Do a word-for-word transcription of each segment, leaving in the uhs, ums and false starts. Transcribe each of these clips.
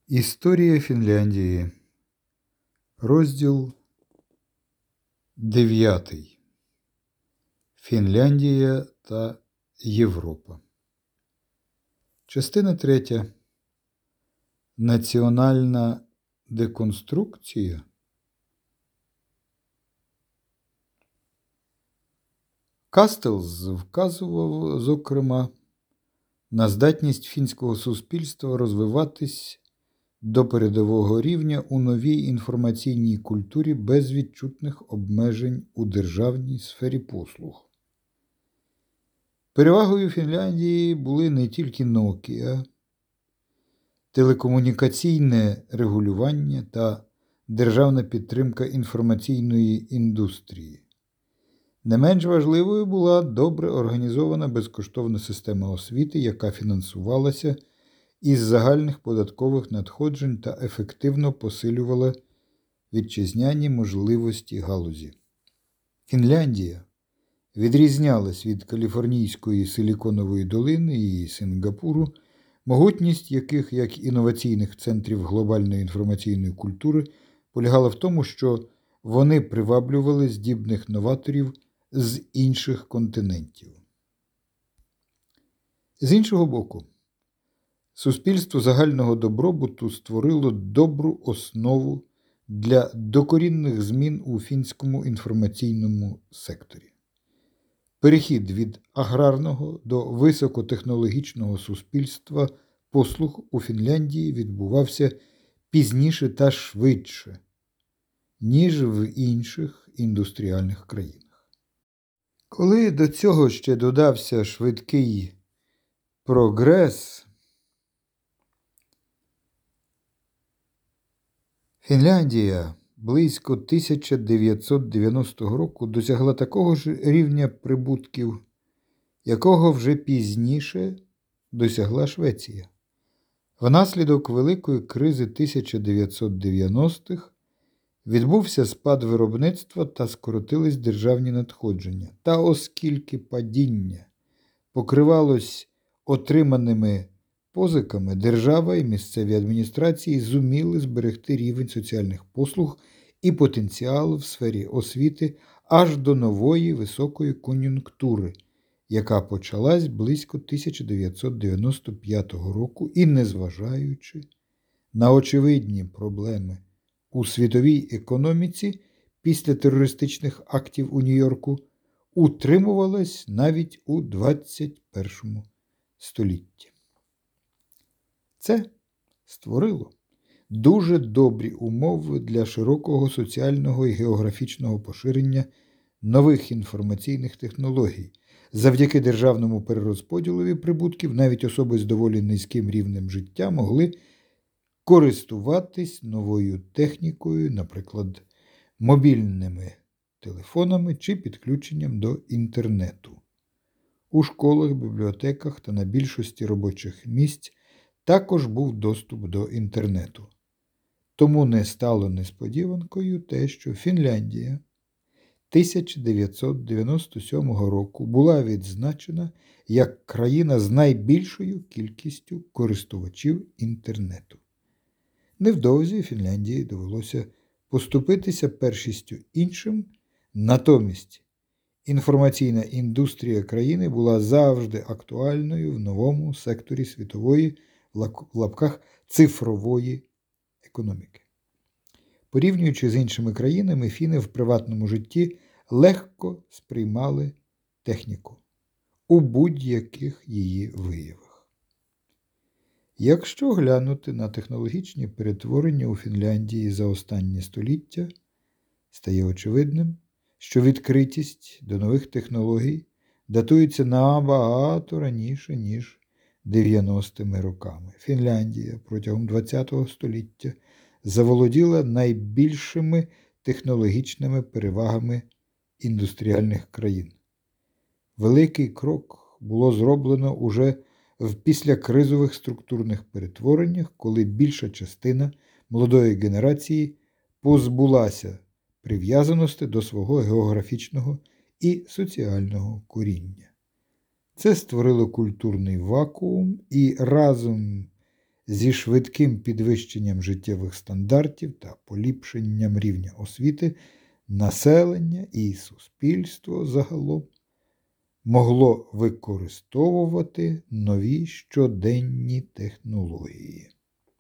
Історія Фінляндії. Розділ дев'ятий. Фінляндія та Європа. Частина третя. Національна деконструкція. Кастелс вказував, зокрема, на здатність фінського суспільства розвиватись до передового рівня у новій інформаційній культурі без відчутних обмежень у державній сфері послуг. Перевагою Фінляндії були не тільки Nokia, телекомунікаційне регулювання та державна підтримка інформаційної індустрії. Не менш важливою була добре організована безкоштовна система освіти, яка фінансувалася із загальних податкових надходжень та ефективно посилювала вітчизняні можливості галузі. Фінляндія відрізнялась від Каліфорнійської Силіконової долини і Сингапуру, могутність яких, як інноваційних центрів глобальної інформаційної культури, полягала в тому, що вони приваблювали здібних новаторів з інших континентів. З іншого боку, суспільство загального добробуту створило добру основу для докорінних змін у фінському інформаційному секторі. Перехід від аграрного до високотехнологічного суспільства послуг у Фінляндії відбувався пізніше та швидше, ніж в інших індустріальних країнах. Коли до цього ще додався швидкий прогрес, Фінляндія близько тисяча дев'ятсот дев'яностого року досягла такого ж рівня прибутків, якого вже пізніше досягла Швеція. Внаслідок великої кризи тисяча дев'ятсот дев'яностих відбувся спад виробництва та скоротились державні надходження. Та оскільки падіння покривалось отриманими позиками, держава і місцеві адміністрації зуміли зберегти рівень соціальних послуг і потенціал в сфері освіти аж до нової високої кон'юнктури, яка почалась близько тисяча дев'ятсот дев'яносто п'ятого року і, незважаючи на очевидні проблеми у світовій економіці після терористичних актів у Нью-Йорку, утримувалась навіть у двадцять першому столітті. Це створило дуже добрі умови для широкого соціального і географічного поширення нових інформаційних технологій. Завдяки державному перерозподілові прибутків навіть особи з доволі низьким рівнем життя могли користуватись новою технікою, наприклад, мобільними телефонами чи підключенням до інтернету. У школах, бібліотеках та на більшості робочих місць також був доступ до інтернету. Тому не стало несподіванкою те, що Фінляндія тисяча дев'ятсот дев'яносто сьомого року була відзначена як країна з найбільшою кількістю користувачів інтернету. Невдовзі Фінляндії довелося поступитися першістю іншим, натомість інформаційна індустрія країни була завжди актуальною в новому секторі світової, в лапках, цифрової економіки. Порівнюючи з іншими країнами, фіни в приватному житті легко сприймали техніку у будь-яких її виявах. Якщо глянути на технологічні перетворення у Фінляндії за останні століття, стає очевидним, що відкритість до нових технологій датується набагато раніше, ніж дев'яностими роками. Фінляндія протягом ХХ століття заволоділа найбільшими технологічними перевагами індустріальних країн. Великий крок було зроблено уже в післякризових структурних перетвореннях, коли більша частина молодої генерації позбулася прив'язаності до свого географічного і соціального коріння. Це створило культурний вакуум і разом зі швидким підвищенням життєвих стандартів та поліпшенням рівня освіти населення і суспільство загалом могло використовувати нові щоденні технології.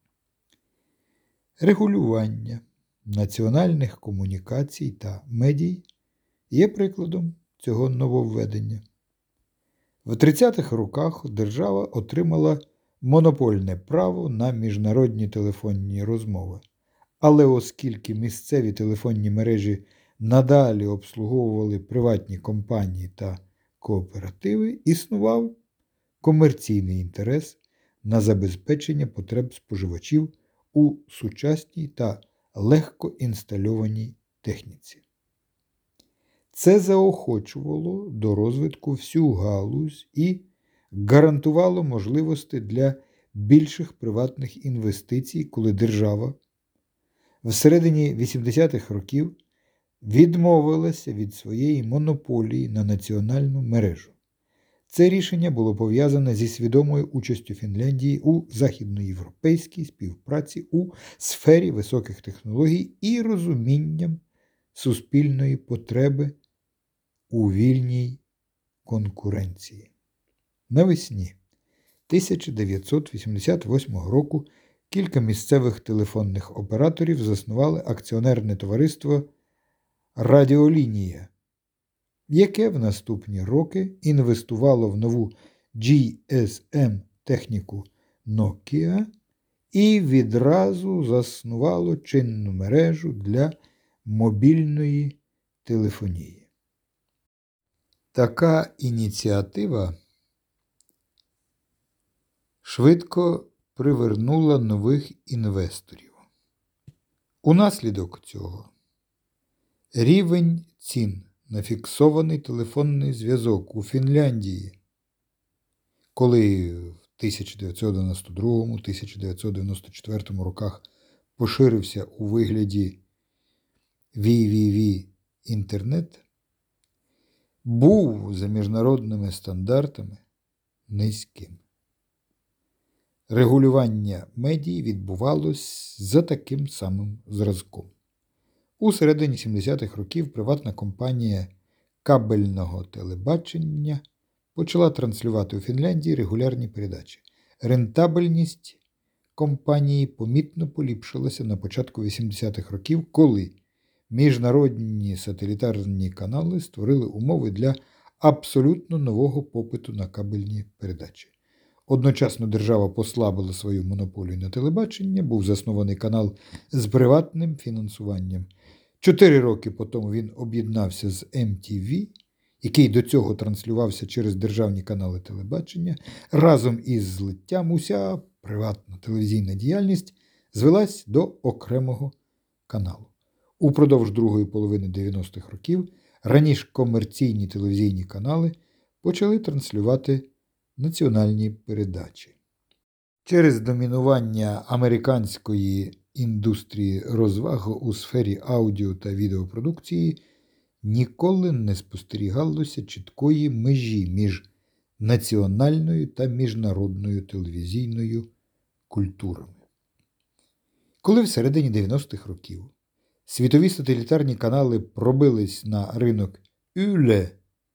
Регулювання національних комунікацій та медій є прикладом цього нововведення. В тридцятих роках держава отримала монопольне право на міжнародні телефонні розмови. Але оскільки місцеві телефонні мережі надалі обслуговували приватні компанії та кооперативи, існував комерційний інтерес на забезпечення потреб споживачів у сучасній та легко інстальованій техніці. Це заохочувало до розвитку всю галузь і гарантувало можливості для більших приватних інвестицій, коли держава в середині вісімдесятих років відмовилася від своєї монополії на національну мережу. Це рішення було пов'язане зі свідомою участю Фінляндії у західноєвропейській співпраці у сфері високих технологій і розумінням суспільної потреби у вільній конкуренції. Навесні тисяча дев'ятсот вісімдесят восьмого року кілька місцевих телефонних операторів заснували акціонерне товариство «Радіолінія», яке в наступні роки інвестувало в нову джі ес ем-техніку Nokia і відразу заснувало чинну мережу для мобільної телефонії. Така ініціатива швидко привернула нових інвесторів. Унаслідок цього рівень цін на фіксований телефонний зв'язок у Фінляндії, коли в тисяча дев'ятсот дев'яносто другому - тисяча дев'ятсот дев'яносто четвертому роках поширився у вигляді ві ві ві-інтернет, був за міжнародними стандартами низьким. Регулювання медій відбувалось за таким самим зразком. У середині сімдесятих років приватна компанія кабельного телебачення почала транслювати у Фінляндії регулярні передачі. Рентабельність компанії помітно поліпшилася на початку вісімдесятих років, коли міжнародні сателітарні канали створили умови для абсолютно нового попиту на кабельні передачі. Одночасно держава послабила свою монополію на телебачення, був заснований канал з приватним фінансуванням. Чотири роки по тому він об'єднався з ем ті ві, який до цього транслювався через державні канали телебачення. Разом із злиттям уся приватна телевізійна діяльність звелась до окремого каналу. Упродовж другої половини дев'яностих років раніше комерційні телевізійні канали почали транслювати національні передачі. Через домінування американської індустрії розваг у сфері аудіо та відеопродукції ніколи не спостерігалося чіткої межі між національною та міжнародною телевізійною культурами. Коли в середині дев'яностих років світові сателітарні канали пробились на ринок Yle,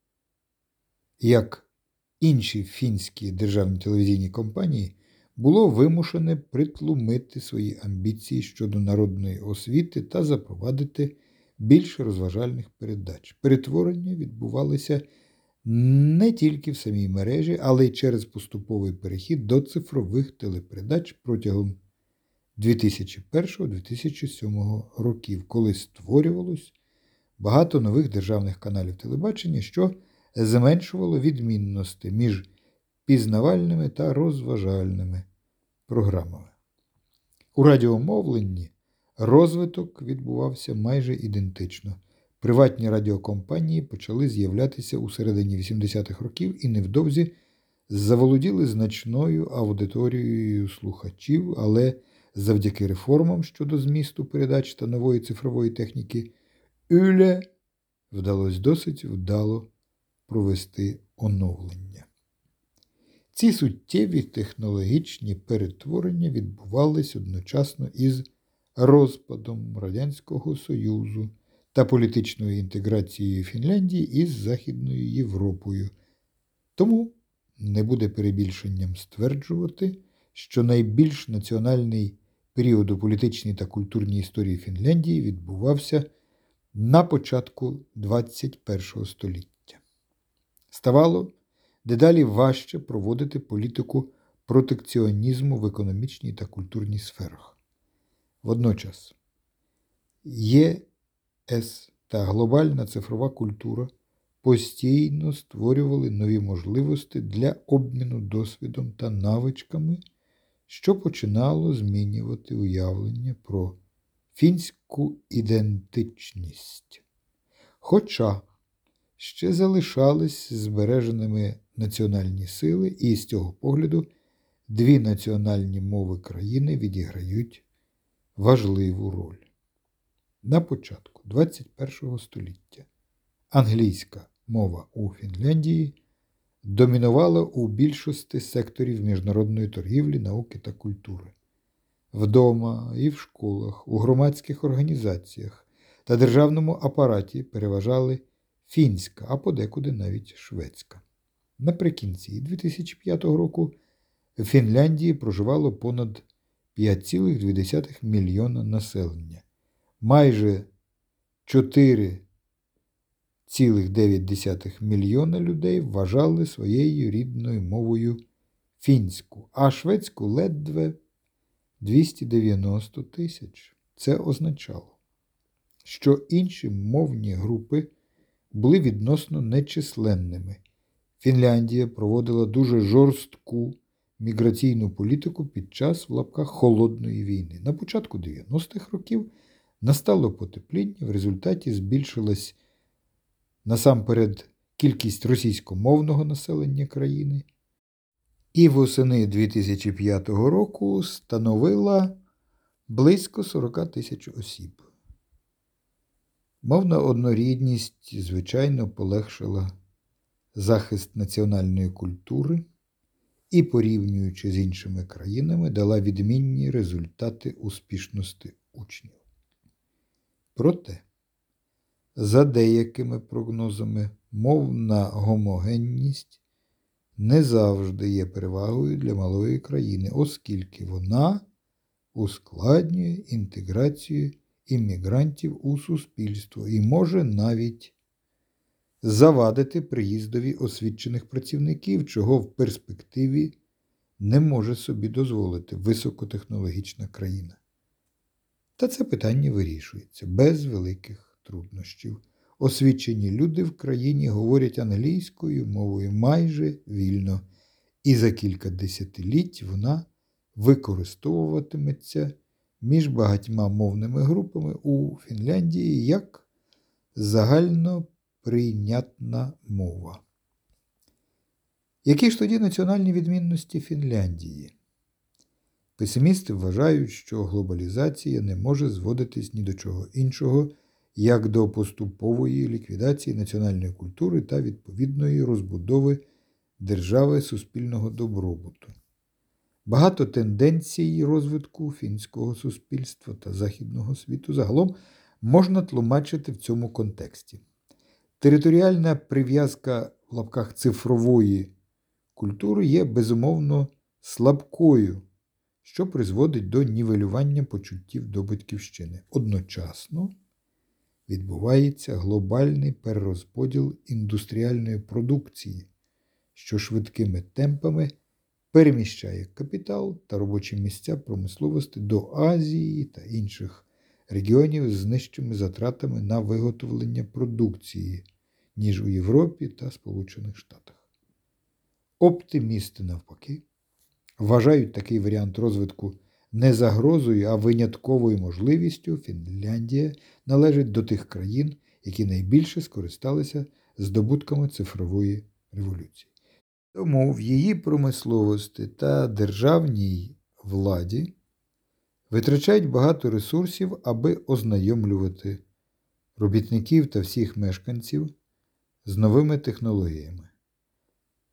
як інші фінські державні телевізійні компанії, було вимушене притлумити свої амбіції щодо народної освіти та запровадити більше розважальних передач. Перетворення відбувалися не тільки в самій мережі, але й через поступовий перехід до цифрових телепередач протягом дві тисячі першого - дві тисячі сьомого років, коли створювалось багато нових державних каналів телебачення, що зменшувало відмінності між пізнавальними та розважальними програмами. У радіомовленні розвиток відбувався майже ідентично. Приватні радіокомпанії почали з'являтися у середині вісімдесятих років і невдовзі заволоділи значною аудиторією слухачів, але завдяки реформам щодо змісту передач та нової цифрової техніки Yle вдалося досить вдало провести оновлення. Ці суттєві технологічні перетворення відбувались одночасно із розпадом Радянського Союзу та політичною інтеграцією Фінляндії із Західною Європою. Тому не буде перебільшенням стверджувати, що найбільш національний період у політичній та культурній історії Фінляндії відбувався на початку двадцять першого століття. Ставало дедалі важче проводити політику протекціонізму в економічній та культурній сферах. Водночас ЄС та глобальна цифрова культура постійно створювали нові можливості для обміну досвідом та навичками, що починало змінювати уявлення про фінську ідентичність. Хоча ще залишались збереженими національні сили, і з цього погляду дві національні мови країни відіграють важливу роль. На початку двадцять першого століття англійська мова у Фінляндії домінувала у більшості секторів міжнародної торгівлі, науки та культури. Вдома і в школах, у громадських організаціях та державному апараті переважали фінська, а подекуди навіть шведська. Наприкінці дві тисячі п'ятого року в Фінляндії проживало понад п'ять цілих дві десятих мільйона населення. Майже чотири цілих дев'ять десятих мільйона людей вважали своєю рідною мовою фінську, а шведську ледве двісті дев'яносто тисяч. Це означало, що інші мовні групи були відносно нечисленними. Фінляндія проводила дуже жорстку міграційну політику під час, в лапках, холодної війни. На початку дев'яностих років настало потепління, в результаті збільшилась насамперед кількість російськомовного населення країни, і восени дві тисячі п'ятого року становила близько сорок тисяч осіб. Мовна однорідність, звичайно, полегшила захист національної культури і, порівнюючи з іншими країнами, дала відмінні результати успішності учнів. Проте, за деякими прогнозами, мовна гомогенність не завжди є перевагою для малої країни, оскільки вона ускладнює інтеграцію іммігрантів у суспільство і може навіть завадити приїздові освічених працівників, чого в перспективі не може собі дозволити високотехнологічна країна. Та це питання вирішується без великих труднощів. Освічені люди в країні говорять англійською мовою майже вільно, і за кілька десятиліть вона використовуватиметься між багатьма мовними групами у Фінляндії як загально прийнятна мова. Які ж тоді національні відмінності Фінляндії? Песимісти вважають, що глобалізація не може зводитись ні до чого іншого, як до поступової ліквідації національної культури та відповідної розбудови держави суспільного добробуту. Багато тенденцій розвитку фінського суспільства та західного світу загалом можна тлумачити в цьому контексті. Територіальна прив'язка в лапках цифрової культури є, безумовно, слабкою, що призводить до нівелювання почуттів до батьківщини. Одночасно відбувається глобальний перерозподіл індустріальної продукції, що швидкими темпами переміщає капітал та робочі місця промисловості до Азії та інших регіонів з нижчими затратами на виготовлення продукції, ніж у Європі та Сполучених Штатах. Оптимісти, навпаки, вважають такий варіант розвитку не загрозою, а винятковою можливістю. Фінляндія належить до тих країн, які найбільше скористалися здобутками цифрової революції. Тому в її промисловості та державній владі витрачають багато ресурсів, аби ознайомлювати робітників та всіх мешканців з новими технологіями.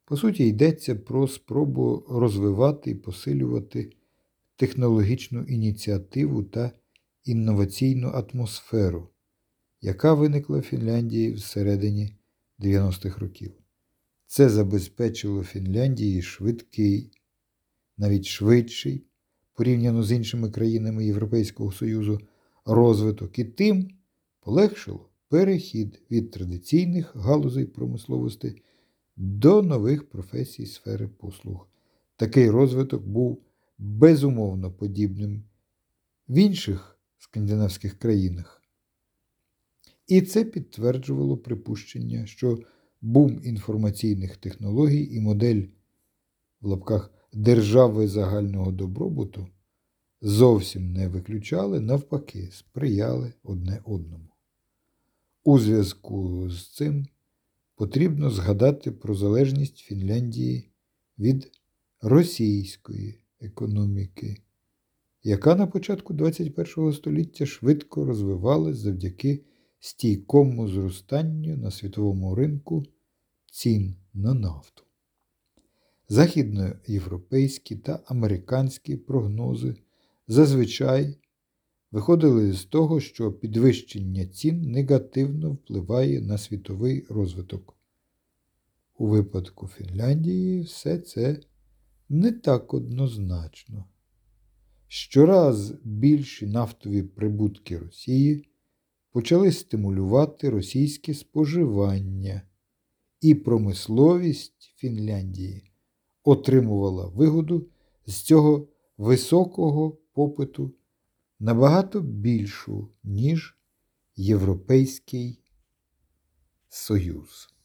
По суті, йдеться про спробу розвивати і посилювати технологічну ініціативу та інноваційну атмосферу, яка виникла в Фінляндії всередині дев'яностих років. Це забезпечило Фінляндії швидкий, навіть швидший, порівняно з іншими країнами Європейського Союзу, розвиток і тим полегшило перехід від традиційних галузей промисловості до нових професій сфери послуг. Такий розвиток був безумовно подібним в інших скандинавських країнах. І це підтверджувало припущення, що бум інформаційних технологій і модель в лапках держави загального добробуту зовсім не виключали, навпаки, сприяли одне одному. У зв'язку з цим потрібно згадати про залежність Фінляндії від російської економіки, яка на початку двадцять першого століття швидко розвивалась завдяки стійкому зростанню на світовому ринку цін на нафту. Західноєвропейські та американські прогнози зазвичай виходили з того, що підвищення цін негативно впливає на світовий розвиток. У випадку Фінляндії все це не так однозначно. Щораз більші нафтові прибутки Росії почали стимулювати російське споживання, і промисловість Фінляндії отримувала вигоду з цього високого попиту набагато більшу, ніж Європейський Союз.